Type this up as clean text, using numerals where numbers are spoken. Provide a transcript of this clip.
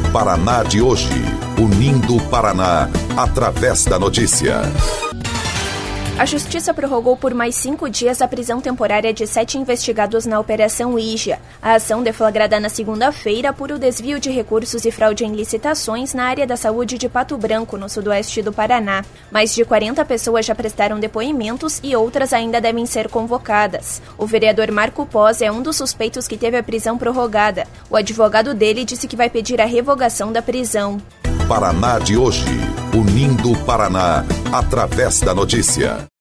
Paraná de hoje, unindo o Paraná através da notícia. A Justiça prorrogou por mais 5 dias a prisão temporária de 7 investigados na Operação Ígia. A ação deflagrada na segunda-feira por o desvio de recursos e fraude em licitações na área da saúde de Pato Branco, no sudoeste do Paraná. Mais de 40 pessoas já prestaram depoimentos e outras ainda devem ser convocadas. O vereador Marco Pós é um dos suspeitos que teve a prisão prorrogada. O advogado dele disse que vai pedir a revogação da prisão. Paraná de hoje, unindo o Paraná através da notícia.